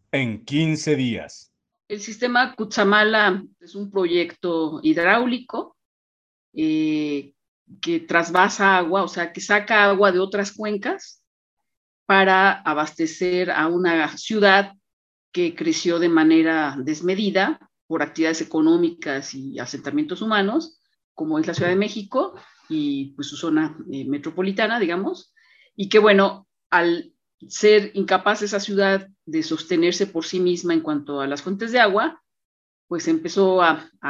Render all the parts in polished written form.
En 15 días. El sistema Cutzamala es un proyecto hidráulico eh, que trasvasa agua, o sea, que saca agua de otras cuencas para abastecer a una ciudad que creció de manera desmedida por actividades económicas y asentamientos humanos, como es la Ciudad de México y pues su zona metropolitana, digamos, y que bueno, al ser incapaz esa ciudad de sostenerse por sí misma en cuanto a las fuentes de agua, pues empezó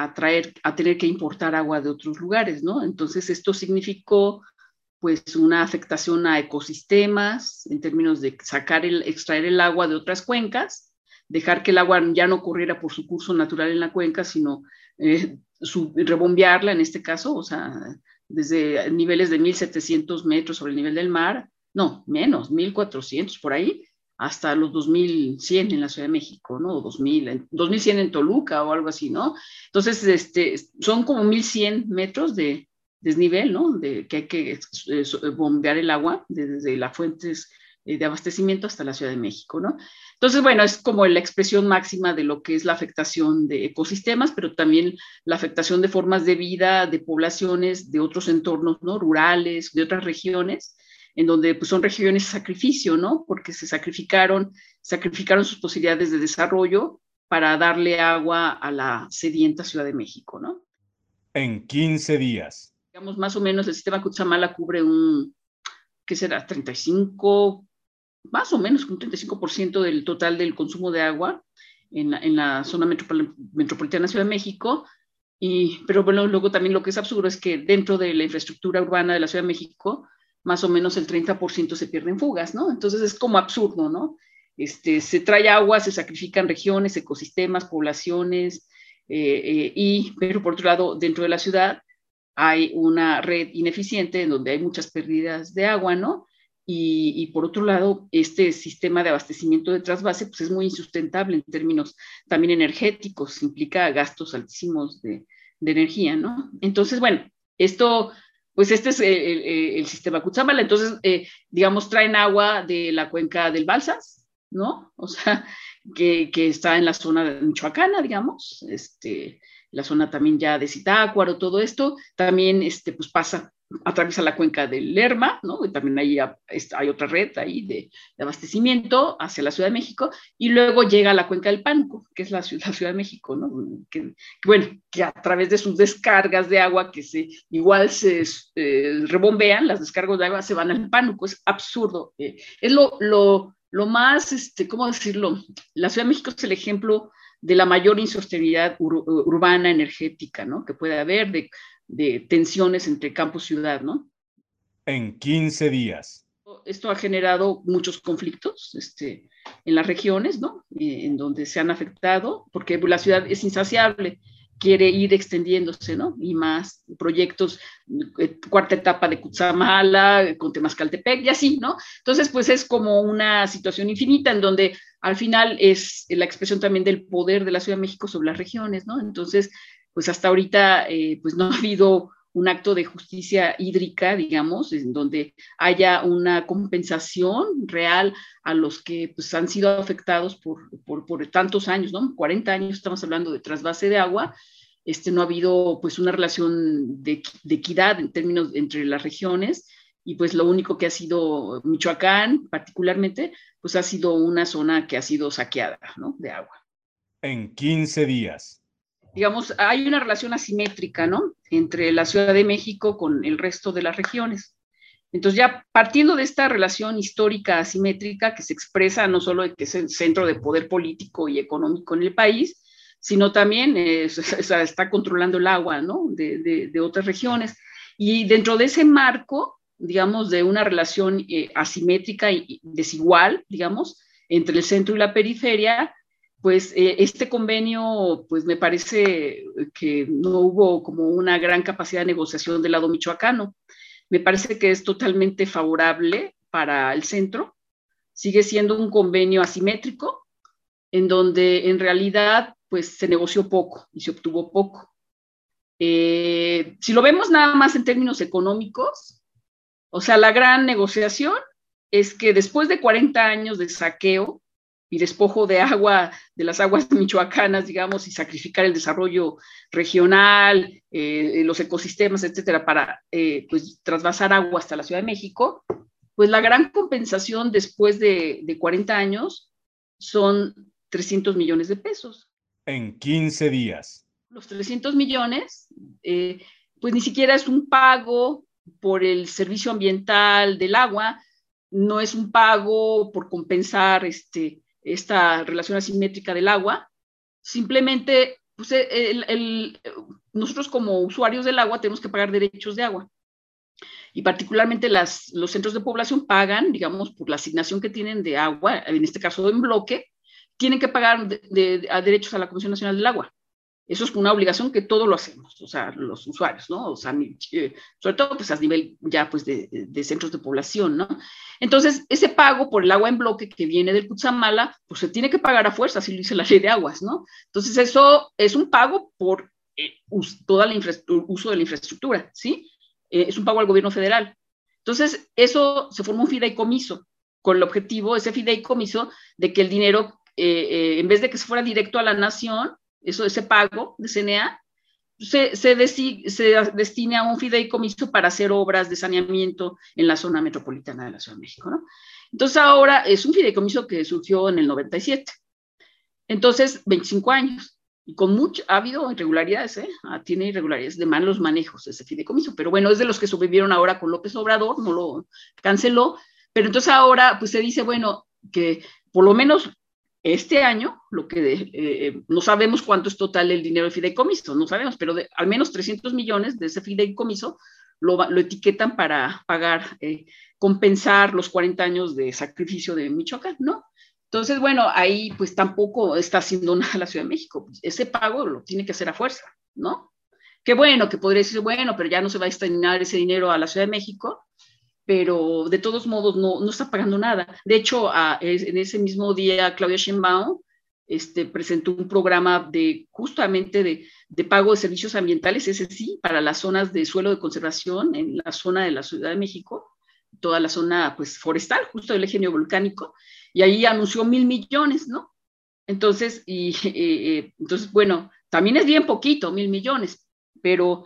a tener que importar agua de otros lugares, ¿no? Entonces esto significó pues una afectación a ecosistemas en términos de extraer el agua de otras cuencas, dejar que el agua ya no corriera por su curso natural en la cuenca, sino rebombearla en este caso, o sea, desde niveles de 1,700 metros sobre el nivel del mar, no, menos, 1,400 por ahí, hasta los 2,100 en la Ciudad de México, ¿no? O 2,100 en Toluca o algo así, ¿no? Entonces, son como 1,100 metros de desnivel, ¿no? Que hay que bombear el agua desde las fuentes de abastecimiento hasta la Ciudad de México, ¿no? Entonces, bueno, es como la expresión máxima de lo que es la afectación de ecosistemas, pero también la afectación de formas de vida, de poblaciones, de otros entornos, ¿no? Rurales, de otras regiones, en donde pues, son regiones de sacrificio, ¿no? Porque sacrificaron sus posibilidades de desarrollo para darle agua a la sedienta Ciudad de México, ¿no? En 15 días. Digamos, más o menos el sistema Cutzamala cubre ¿qué será? 35, más o menos un 35% del total del consumo de agua en la zona metropolitana Ciudad de México. Pero bueno, luego también lo que es absurdo es que dentro de la infraestructura urbana de la Ciudad de México, más o menos el 30% se pierde en fugas, ¿no? Entonces es como absurdo, ¿no? Se trae agua, se sacrifican regiones, ecosistemas, poblaciones, pero por otro lado, dentro de la ciudad hay una red ineficiente en donde hay muchas pérdidas de agua, ¿no? Por otro lado, este sistema de abastecimiento de trasvase pues es muy insustentable en términos también energéticos, implica gastos altísimos de energía, ¿no? Entonces, bueno, esto, pues este es el sistema Cutzamala, entonces, digamos, traen agua de la cuenca del Balsas, ¿no? O sea, que está en la zona michoacana, digamos, la zona también ya de Zitácuaro, todo esto, también pues pasa, atraviesa la cuenca del Lerma, ¿no? Y también ahí hay otra red ahí de abastecimiento hacia la Ciudad de México, y luego llega a la cuenca del Pánuco, que es la Ciudad de México, ¿no? Bueno, que a través de sus descargas de agua que igual se rebombean, las descargas de agua se van al Pánuco, es absurdo. Es lo más, ¿cómo decirlo? La Ciudad de México es el ejemplo de la mayor insostenibilidad urbana energética, ¿no? Que puede haber de tensiones entre campo y ciudad, ¿no? En 15 días. Esto ha generado muchos conflictos en las regiones, ¿no? En donde se han afectado, porque la ciudad es insaciable, quiere ir extendiéndose, ¿no? Y más proyectos, cuarta etapa de Cutzamala, con Temascaltepec y así, ¿no? Entonces, pues es como una situación infinita en donde al final es la expresión también del poder de la Ciudad de México sobre las regiones, ¿no? Entonces, pues hasta ahorita, pues no ha habido un acto de justicia hídrica, digamos, en donde haya una compensación real a los que pues, han sido afectados por tantos años, ¿no? 40 años estamos hablando de trasvase de agua. No ha habido pues una relación de equidad en términos entre las regiones, y pues lo único que ha sido Michoacán particularmente, pues ha sido una zona que ha sido saqueada, ¿no? De agua. En 15 días. Digamos, hay una relación asimétrica, ¿no? Entre la Ciudad de México con el resto de las regiones. Entonces, ya partiendo de esta relación histórica asimétrica que se expresa no solo de que es el centro de poder político y económico en el país, sino también está controlando el agua, ¿no? De otras regiones. Y dentro de ese marco, digamos, de una relación asimétrica y desigual, digamos, entre el centro y la periferia, pues este convenio, pues me parece que no hubo como una gran capacidad de negociación del lado michoacano. Me parece que es totalmente favorable para el centro. Sigue siendo un convenio asimétrico en donde en realidad pues se negoció poco y se obtuvo poco. Si lo vemos nada más en términos económicos, o sea, la gran negociación es que después de 40 años de saqueo y despojo de agua, de las aguas michoacanas, digamos, y sacrificar el desarrollo regional, los ecosistemas, etcétera, para pues trasvasar agua hasta la Ciudad de México, pues la gran compensación después de 40 años son 300 millones de pesos. En 15 días. Los 300 millones, pues ni siquiera es un pago por el servicio ambiental del agua, no es un pago por compensar esta relación asimétrica del agua, simplemente pues, nosotros como usuarios del agua tenemos que pagar derechos de agua. Y particularmente los centros de población pagan, digamos, por la asignación que tienen de agua, en este caso en bloque, tienen que pagar a derechos a la Comisión Nacional del Agua. Eso es una obligación que todos lo hacemos, o sea, los usuarios, ¿no? O sea, sobre todo pues a nivel ya pues de centros de población, ¿no? Entonces, ese pago por el agua en bloque que viene del Cutzamala, pues se tiene que pagar a fuerza, así lo dice la ley de aguas, ¿no? Entonces, eso es un pago por toda la uso de la infraestructura, ¿sí? Es un pago al gobierno federal. Entonces, eso se formó un fideicomiso con el objetivo, ese fideicomiso, de que el dinero, en vez de que se fuera directo a la nación, ese pago de CNA, se destine a un fideicomiso para hacer obras de saneamiento en la zona metropolitana de la Ciudad de México, ¿no? Entonces ahora es un fideicomiso que surgió en el 97. Entonces, 25 años. Y ha habido irregularidades, tiene irregularidades de malos manejos ese fideicomiso, pero bueno, es de los que sobrevivieron ahora con López Obrador, no lo canceló, pero entonces ahora pues se dice, bueno, que por lo menos este año, no sabemos cuánto es total el dinero del fideicomiso, no sabemos, pero al menos 300 millones de ese fideicomiso lo etiquetan para pagar, compensar los 40 años de sacrificio de Michoacán, ¿no? Entonces, bueno, ahí pues tampoco está haciendo nada la Ciudad de México. Ese pago lo tiene que hacer a fuerza, ¿no? Qué bueno, que podría decir, bueno, pero ya no se va a destinar ese dinero a la Ciudad de México, pero de todos modos no está pagando nada. De hecho, en ese mismo día, Claudia Sheinbaum presentó un programa justamente de pago de servicios ambientales, ese sí, para las zonas de suelo de conservación en la zona de la Ciudad de México, toda la zona pues forestal, justo del eje neovolcánico, y ahí anunció 1,000 millones, ¿no? Entonces, entonces, bueno, también es bien poquito, 1,000 millones, pero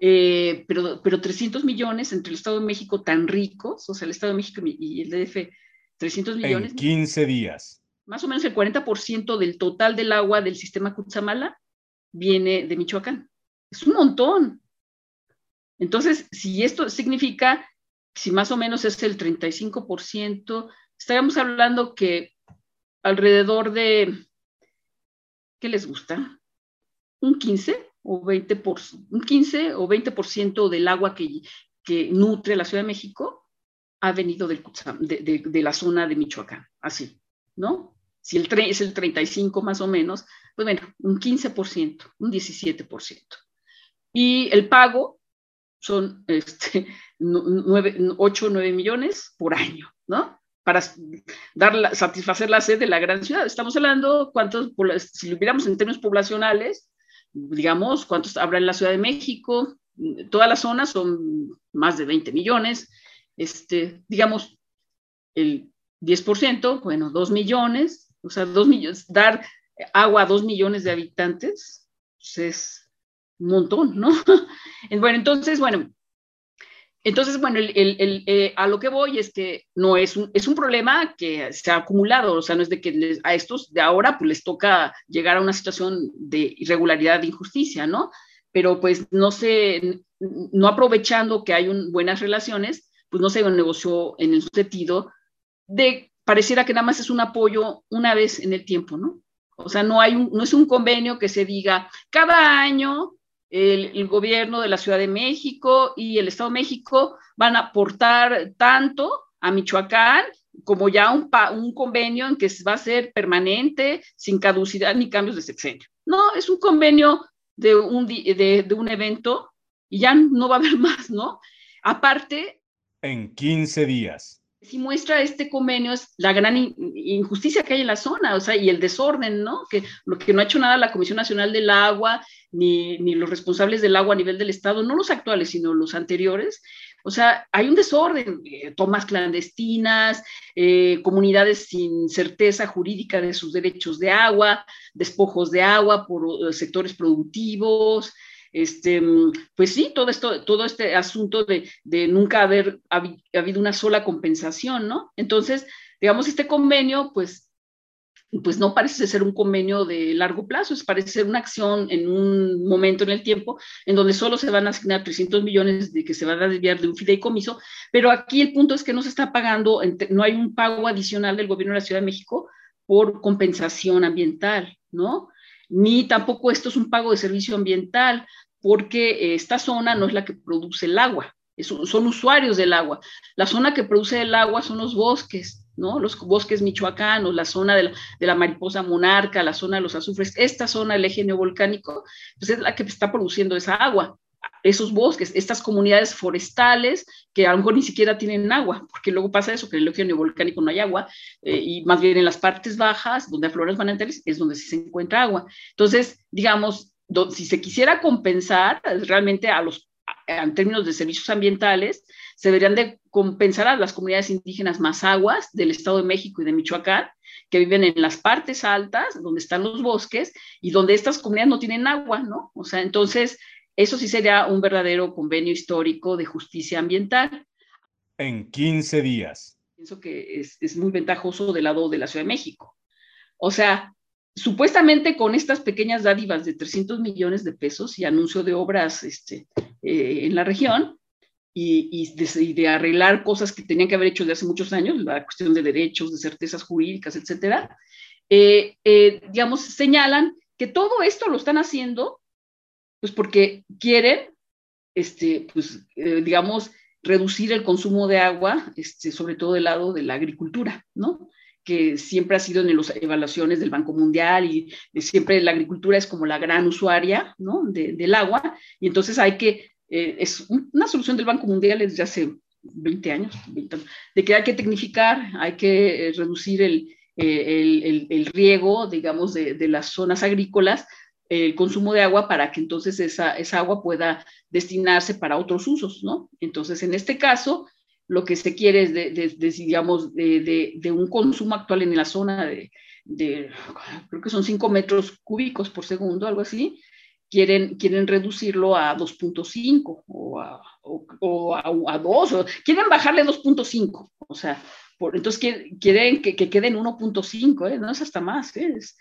300 millones entre el Estado de México tan ricos, o sea, el Estado de México y el DF, 300 millones. En 15 días. Más o menos el 40% del total del agua del sistema Cutzamala viene de Michoacán. Es un montón. Entonces, si esto significa, si más o menos es el 35%, estaríamos hablando que alrededor de, ¿qué les gusta? Un 15 o 20% del agua que nutre la Ciudad de México ha venido de la zona de Michoacán, así, ¿no? Si es el 35 más o menos, pues bueno, un 15%, un 17%. Y el pago son 8 o 9 millones por año, ¿no? Para satisfacer la sed de la gran ciudad. Estamos hablando, si lo viéramos en términos poblacionales, digamos, cuántos habrá en la Ciudad de México, todas las zonas son más de 20 millones, digamos, el 10%, bueno, 2 millones, o sea, 2 millones, dar agua a 2 millones de habitantes, pues es un montón, ¿no? Bueno, entonces, a lo que voy es que no es un problema que se ha acumulado, o sea, no es de que a estos de ahora pues les toca llegar a una situación de irregularidad, de injusticia, ¿no? Pero pues no aprovechando que hay buenas relaciones, pues no se negoció en el sentido de pareciera que nada más es un apoyo una vez en el tiempo, ¿no? O sea, no es un convenio que se diga cada año el gobierno de la Ciudad de México y el Estado de México van a aportar tanto a Michoacán como ya un convenio en que va a ser permanente, sin caducidad ni cambios de sexenio. No, es un convenio de un evento y ya no va a haber más, ¿no? Aparte, en 15 días. Si muestra este convenio es la gran injusticia que hay en la zona, o sea, y el desorden, ¿no? Lo que no ha hecho nada la Comisión Nacional del Agua, ni los responsables del agua a nivel del Estado, no los actuales, sino los anteriores, O sea, hay un desorden, tomas clandestinas, comunidades sin certeza jurídica de sus derechos de agua, despojos de agua por sectores productivos. Pues sí, todo este asunto de nunca haber habido una sola compensación, ¿no? Entonces, digamos, este convenio, pues no parece ser un convenio de largo plazo, parece ser una acción en un momento en el tiempo en donde solo se van a asignar 300 millones de que se van a desviar de un fideicomiso, pero aquí el punto es que no se está pagando, no hay un pago adicional del gobierno de la Ciudad de México por compensación ambiental, ¿no? Ni tampoco esto es un pago de servicio ambiental, porque esta zona no es la que produce el agua, son usuarios del agua. La zona que produce el agua son los bosques, ¿no? Los bosques michoacanos, la zona de la mariposa monarca, la zona de los azufres, esta zona, el eje neovolcánico, pues es la que está produciendo esa agua, esos bosques, estas comunidades forestales que a lo mejor ni siquiera tienen agua, porque luego pasa eso, que en el eje neovolcánico no hay agua, y más bien en las partes bajas, donde afloran los manantiales, es donde sí se encuentra agua. Entonces, digamos, si se quisiera compensar realmente en términos de servicios ambientales, se deberían de compensar a las comunidades indígenas mazahuas del Estado de México y de Michoacán, que viven en las partes altas, donde están los bosques, y donde estas comunidades no tienen agua, ¿no? O sea, entonces, eso sí sería un verdadero convenio histórico de justicia ambiental. En 15 días. Pienso que es muy ventajoso del lado de la Ciudad de México. O sea, supuestamente con estas pequeñas dádivas de 300 millones de pesos y anuncio de obras en la región, y de arreglar cosas que tenían que haber hecho desde hace muchos años, la cuestión de derechos, de certezas jurídicas, etcétera, digamos, señalan que todo esto lo están haciendo pues porque quieren, digamos, reducir el consumo de agua, sobre todo del lado de la agricultura, ¿no? Que siempre ha sido en las evaluaciones del Banco Mundial y siempre la agricultura es como la gran usuaria, ¿no? del agua, y entonces hay que, es una solución del Banco Mundial desde hace 20 años, de que hay que tecnificar, hay que reducir el riego, digamos, de las zonas agrícolas, el consumo de agua para que entonces esa agua pueda destinarse para otros usos, ¿no? Entonces, en este caso, lo que se quiere es, digamos, de un consumo actual en la zona creo que son 5 metros cúbicos por segundo, algo así, quieren reducirlo a 2.5 o a 2, o quieren bajarle 2.5, o sea, entonces quieren que quede en 1.5, no es hasta más,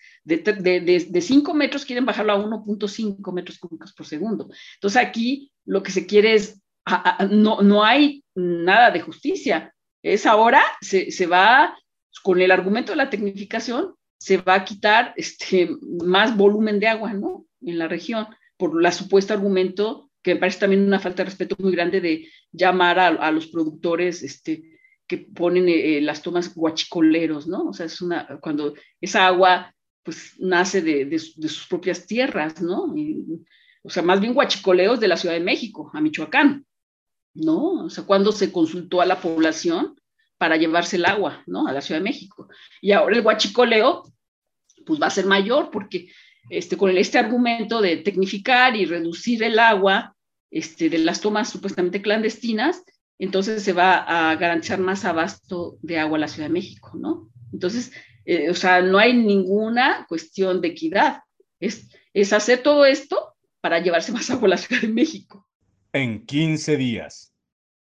de 5 metros quieren bajarlo a 1.5 metros cúbicos por segundo. Entonces aquí lo que se quiere es, no hay nada de justicia, es ahora se va, con el argumento de la tecnificación, se va a quitar más volumen de agua, ¿no? En la región, por la supuesto argumento, que me parece también una falta de respeto muy grande de llamar a los productores que ponen las tomas guachicoleros, ¿no? O sea, cuando esa agua pues nace de sus propias tierras, ¿no? O sea, más bien guachicoleos de la Ciudad de México, a Michoacán, ¿no? O sea, cuando se consultó a la población para llevarse el agua, ¿no? A la Ciudad de México. Y ahora el guachicoleo, pues va a ser mayor, porque con este argumento de tecnificar y reducir el agua de las tomas supuestamente clandestinas, entonces se va a garantizar más abasto de agua a la Ciudad de México, ¿no? Entonces, o sea, no hay ninguna cuestión de equidad, es hacer todo esto para llevarse más agua a la Ciudad de México. En 15 días.